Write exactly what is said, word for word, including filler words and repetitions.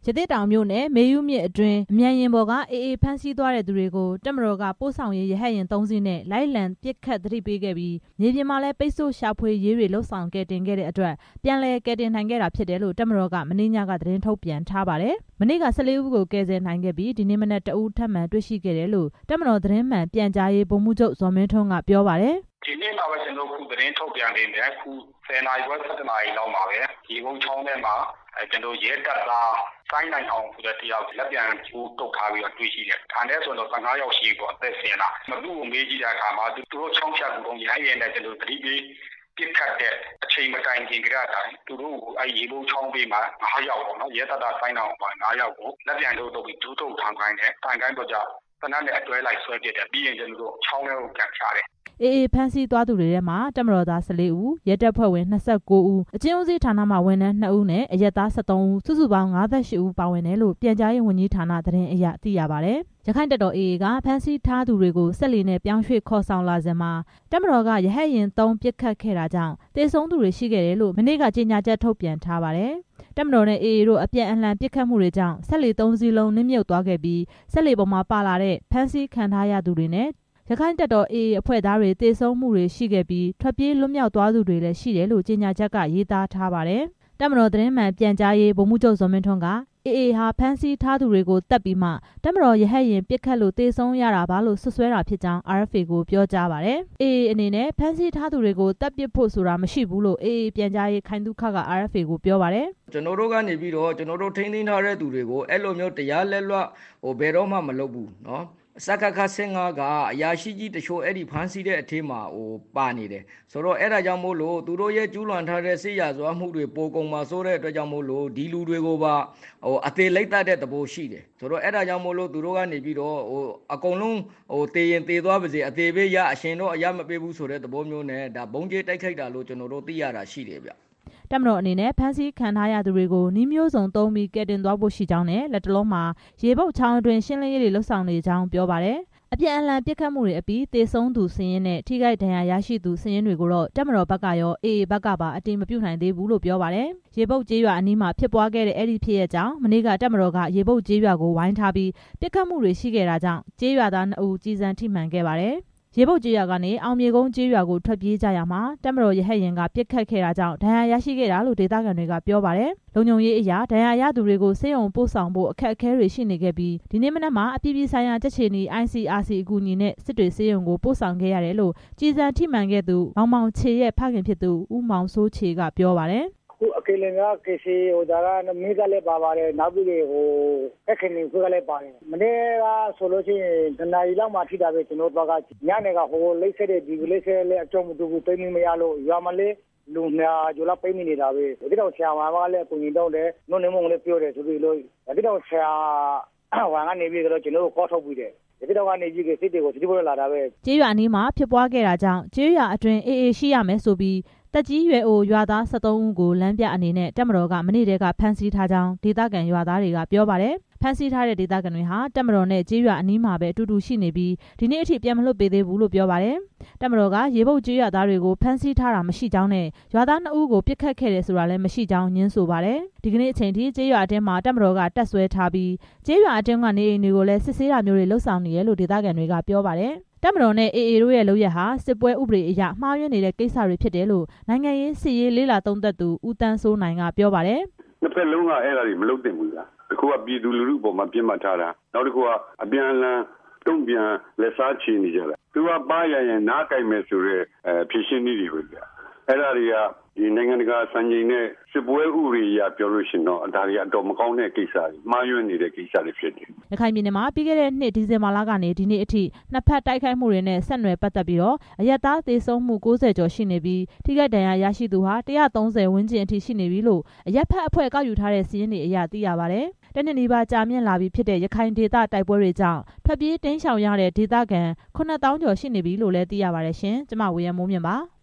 ရသေ့တောင်မြို့နယ်မေယူမြစ်အတွင်းအမြန်ယာဉ်ပေါ်ကအေအေဖမ်းဆီးသွားတဲ့သူတွေကိုတပ်မတော်ကပို့ဆောင်ရေးရဟတ်ယာဉ်သုံးစီးနဲ့လိုက်လံပစ်ခတ်သတိပေးခဲ့ပြီးမြေပြင်မှာလည်းပိတ်ဆို့ရှာဖွေရေးတွေလှုပ်ဆောင်ကယ်တင်ခဲ့တဲ့အတွက်ပြန်လည်ကယ်တင်နိုင်ခဲ့တာဖြစ်တယ်လို့တပ်မတော်ကမနေ့ညကသတင်းထုတ်ပြန်ထားပါတယ်။မနေ့ကဆယ်လေးဦးကိုကယ်ဆယ်နိုင်ခဲ့ပြီးဒီနေ့မနက်တဦးထပ်မံတွေ့ရှိခဲ့တယ်လို့တပ်မတော်သတင်းမှန်ပြန်ကြားရေးဗိုလ်မှူးချုပ်ဇော်မင်းထွန်းကပြောပါတယ်ဒီနေ့မှာပဲကျွန်တော်ခုသတင်းထုတ်ပြန်နေတယ်ခုဆယ်နာရီခွဲဆက်နာရီလောက်မှာပဲဒီဘုံချောင်းထဲမှာအဲကျွန်တော်ရဲတပ်သားစိုင်းနိုင်အောင်ဆိုတဲ့တရားလက်ပြန်ကျိုးတုတ်ထားပြီးတော့တွေ့ရှိတယ်။ဒါနဲ့ဆိုတော့ပငါးယောက်ရှိပေါ့အသက်ဆင်လာမသူ့ကိုမေးကြည့်တဲ့အခါမှာသူတို့ချောင်းဖြတ်ကူတော့ရိုင်းရဲနဲ့ကျွန်တော်သတိပေးပြစ်ခတ်တဲ့အချိန်မတိုင်ခင်ကတည်းကသူတို့အဲရေဘုံချောင်းပေးမှာငါးယောက်ပေါ့နော်ရဲတပ်သားစိုင်းနိုင်အောင်ပါငါးယောက်ကိုလက်ပြန်တုတ်တုတ်ပြီးဒူးတုတ်ထောင်ခိုင်းတယ်တိုင်ခိုင်းတော့ကြတနက်နဲ့အတွဲလိုက်ဆွဲပြတယ်ပြီးရင်ကျွန်တော်တို့ချောင်းထဲကိုကန်ချတယ်အေအေဖမ်းဆီးသွားသူတွေထဲမှာတပ်မတော်သားဆယ်လေးဦးရဲတပ်ဖွဲ့ဝင်၂၉ဦးအကျဉ်းဦးစီးဌာနမှဝန်ထမ်း၂ဦးနဲ့အရက်သား၁၃ဦးစုစုပေါင်း၅၈ဦးပါဝင်တယ်လို့ပြန်ကြားရေးဝန်ကြီးဌာနသတင်းအရသိရပါတယ်ရခိုင်တပ်တော်အေအေကဖမ်းဆီးထားသူတွေကိုဆက်လီနဲ့ပြောင်းရွှေ့ခေါ်ဆောင်လာစဉ်မှာတပ်မတော်ကရဟတ်ယာဉ်သုံးပစ်ခတ်ခဲ့တာကြောင့်တေဆုံးသူတွေရှိခဲ့တယ်လို့မနေ့ကကြေညာချက်ထုတ်ပြန်ထားပါတယ်တပ်မတော်နဲ့အေအေတို့အပြန်အလှန်ပစ်ခတ်မှုတွေကြောင့်ဆက်လီသုံးစီးလုံးနစ်မြုပ်သွားခဲ့ပြီးဆက်လီပေါ်မှာပါလာတဲ့ဖမ်းဆီးခံထားရသူတွေနဲ့ရခိုင်တပ်တော်အေအေအဖွဲ့သားတွေတေဆုံးမှုတွေရှိခဲ့ပြီးထွက်ပြေးလွတ်မြောက်သွားသူတွေလည်းရှိတယ်လို့ကြေညာချက်ကရေးသားထားပါတယ်။တပ်မတော်သတင်းမှန်ပြန်ကြားရေးဗိုလ်မှူးချုပ်ဇော်မင်းထွန်းကအေအေဟာဖမ်းဆီးထားသူတွေကိုတပ်ပြီးမှတပ်မတော်ရဟတ်ယာဉ်ပစ်ခတ်လို့တေဆုံးရတာပါလို့ဆွဆွဲတာဖြစ်ကြောင်း အာရ်အက်ဖ်အေ ကိုပြောကြားပါတယ်။အေအေအနေနဲ့ဖမ်းဆီးထားသူတွေကိုတပ်ပစ်ဖို့ဆိုတာမရှိဘူးလို့အေအေပြန်ကြားရေးခိုင်သုခက အာရ်အက်ဖ်အေ ကိုပြောပါတယ်။ကျွန်တော်တို့ကနေပြီးတော့ကျွန်တော်တို့ထိန်းသိမ်းထားတဲ့သူတွေကိုအဲ့လိုမျိုးတရားလက်လွတ်ဟိုဘယ်တော့မှမလုပ်ဘူးနော်။စကခဆင်ငါကအရာရှိကြီးတချို့အဲ့ဒီဖမ်းဆီးတဲ့အထက်မှာဟိုပါနေတယ်ဆိုတော့အဲ့ဒါကြောင့်မို့လို့သူတို့ရဲ့ကျူးလွန်ထားတဲ့စစ်ရာဇဝမှုတွေပိုကုန်မှာဆိုတဲ့အတွက်ကြောင့်မို့လို့ဒီလူတွေကိုပါဟိုအသေးလိုက်တတ်တဲ့သဘောရှိတယ်ဆိုတော့အဲ့ဒါကြောင့်မို့လို့သူတို့ကနေပြီးတော့ဟိုအကုန်လုံးဟိုတေရင်တေသွားပါစေအသေးပေးရအရှင်တော့အရမပေးဘူးဆိုတဲ့သဘောမျိုးနဲ့ဒါဘုံကျဲတိုက်ခိုက်တာလို့ကျွန်တော်တို့သိရတာရှိတယ်ဗျတပ်မတော်အနေနဲ့ဖမ်းဆီးခံထားရသူတွေကိုနှီးမျိုးစုံသုံးပြီးကယ်တင်သွားဖို့ရှိကြောင်းနဲ့လက်တလုံးမှာရေပုတ်ချောင်းအတွင်းရှင်းလင်းရေးတွေလှုပ်ဆောင်နေကြောင်းပြောပါတယ်။အပြန်အလှန်ပစ်ခတ်မှုတွေအပြီးတေဆုံးသူစည်ရင်းနဲ့ထိခိုက်ဒဏ်ရာရရှိသူစည်ရင်းတွေကိုတော့တပ်မတော်ဘက်ကရောအေအေဘက်ကပါအတိမပြုနိုင်သေးဘူးလို့ပြောပါတယ်။ရေပုတ်ကျေးရွာအနီးမှာဖြစ်ပွားခဲ့တဲ့အဲ့ဒီဖြစ်ရပ်ကြောင့်မနေ့ကတပ်မတော်ကရေပုတ်ကျေးရွာကိုဝိုင်းထားပြီးပစ်ခတ်မှုတွေရှိခဲ့တာကြောင့်ကျေးရွာသားနှစ်ဦးကြီးစံထိမှန်ခဲ့ပါတယ်။ရေပုတ်ကျေးရွာကနေအောင်မြေကုန်းကျေးရွာကိုထွက်ပြေးကြရမှာတပ်မတော်ရဟတ်ယာဉ်ကပစ်ခတ်ခဲ့တာကြောင့်ဒဏ်ရာရရှိခဲ့တာလို့ဒေသခံတွေကပြောပါတယ်။လုံခြုံရေးအရာဒဏ်ရာရသူတွေကိုဆေးရုံပို့ဆောင်ဖို့အခက်အခဲတွေရှိနေခဲ့ပြီးဒီနေ့မနက်မှာအပြည်ပြည်ဆိုင်ရာကြက်ချီနီ အိုင် စီ အာ စီ အကူအညီနဲ့စစ်တွေဆေးရုံကိုပို့ဆောင်ခဲ့ရတယ်လို့ကြီးစံထိမှန်ခဲ့သူမောင်မောင်ချေရဲ့ဖခင်ဖြစ်သူဦးမောင်စိုးချေကပြောပါတယ်ခုအကေလင်ကကေစီဟိုဒါကမိကလည်းပါပါတယ်နောက်ပြီးဟိုအခက်ခင်ကလည်းပါတယ်မနေ့ကဆိုလို့ရှိရင်တနားရီလောက်မှထိတာပဲကျွန်တော်တို့ကညနေကဟိုလိမ့်ဆက်တဲ့ဒီလိမ့်ဆက်လည်းအကျုံးမတူဘူးသိမမရလို့ရွာမလေးလူညာကြလာပိနေနေတာပဲဒီတော့ဆရာဝန်ကလည်းအကူကြီးတော့တယ်နုံနေမုံလည်းပြောတယ်ဆိုပြီးလို့ဒီတော့ဆရာဝန်ကနေပြီးတော့ကျွန်တော်တို့ကောက်ထုတ်ပြီးတယ်ဒီတော့ကနေကြီးကစစ်တွေကိုစစ်ပေါ်လာတာပဲကျေးရွာအနီးမှာဖြစ်ပွားခဲ့တာကြောင့်ကျေးရွာအတွင်းအေအေရှိရမယ်ဆိုပြီးတက်ကြီးရွယ်အိုရွာသား၁၃ဦးကိုလမ်းပြအနေနဲ့တပ်မတော်ကမနေ့တည်းကဖမ်းဆီးထားကြောင်းဒေသခံရွာသားတွေကပြောပါတယ်ဖမ်းဆီးထားတဲ့ဒေသခံတွေဟာတပ်မတော်နဲ့ကျေးရွာအနီးမှာပဲအတူတူရှိနေပြီးဒီနေ့အထိပြန်မလွတ်ပေးသေးဘူးလို့ပြောပါတယ်တပ်မတော်ကရေပုတ်ကျေးရွာသားတွေကိုဖမ်းဆီးထားတာမရှိကြောင်းနဲ့ရွာသားနှစ်ဦးကိုပစ်ခတ်ခဲ့တယ်ဆိုတာလည်းမရှိကြောင်းညင်းဆိုပါတယ်ဒီကနေ့အချိန်ထိကျေးရွာအတင်းမှာတပ်မတော်ကတပ်ဆွဲထားပြီးကျေးရွာအတင်းကနေအိမ်တွေကိုလည်းစစ်ဆေးတာမျိုးတွေလှုပ်ဆောင်နေတယ်လို့ဒေသခံတွေကပြောပါတယ်တပ်မတော်နဲ့အေအေတို့ရဲ့လုပ်ရက်ဟာစစ်ပွဲဥပဒေအရမှားယွင်းနေတဲ့ကိစ္စတွေဖြစ်တယ်လို့နိုင်ငံရေးစစ်ရေးလေးလာသုံးသပ်သူဦးတန်းစိုးနိုင်ကပြောပါတယ်။နှစ်ဖက်လုံးကအဲ့ဒါတွေမလုပ်သင့်ဘူးလား။အခုကပြည်သူလူထုပေါ်မှာပြစ်မှတ်ထားတာနောက်တစ်ခုကအပြန်အလှန်တုံ့ပြန်လက်စားချေနေကြတာ။သူကပါရရင်နားကြိုက်မယ်ဆိုရဲအဲဖြစ်ရှင်းနည်းတွေပဲဗျ။အဲ့ဒါတွေကဒီနိုင်ငံတကာစံချိန်နဲ့စစ်ပွဲဥပဒေအရပြောလို့ရှိရင်တော့ဒါတွေအတော်မကောင်းတဲ့ကိစ္စတွေမှားယွင်းနေတဲ့ကိစ္စတွေဖြစ်တယ်။ရခိုင်ပြည်နယ်မှာပြီးခဲ့တဲ့နှစ်ဒီဇင်ဘာလကနေဒီနေ့အထိနှစ်ဖက်တိုက်ခိုက်မှုတွေနဲ့ဆက်နွယ်ပတ်သက်ပြီးတော့အရက်သားသေဆုံးမှု၉၀ကျော်ရှိနေပြီးထိခိုက်ဒဏ်ရာရရှိသူဟာ၁၃၀ဝန်းကျင်အထိရှိနေပြီလို့အရက်ဖက်အဖွဲ့ကောက်ယူထားတဲ့စာရင်းတွေအရသိရပါတယ်။တနစ်နီးပါးကြာမြင့်လာပြီဖြစ်တဲ့ရခိုင်ဒေသတိုက်ပွဲတွေကြောင့်ထွက်ပြေးတိမ်းရှောင်ရတဲ့ဒေသခံခုနှစ်သောင်းကျော်ရှိနေပြီလို့လည်းသိရပါတယ်ရှင်။ကျွန်မဝေယံမိုးမြင့်ပါ။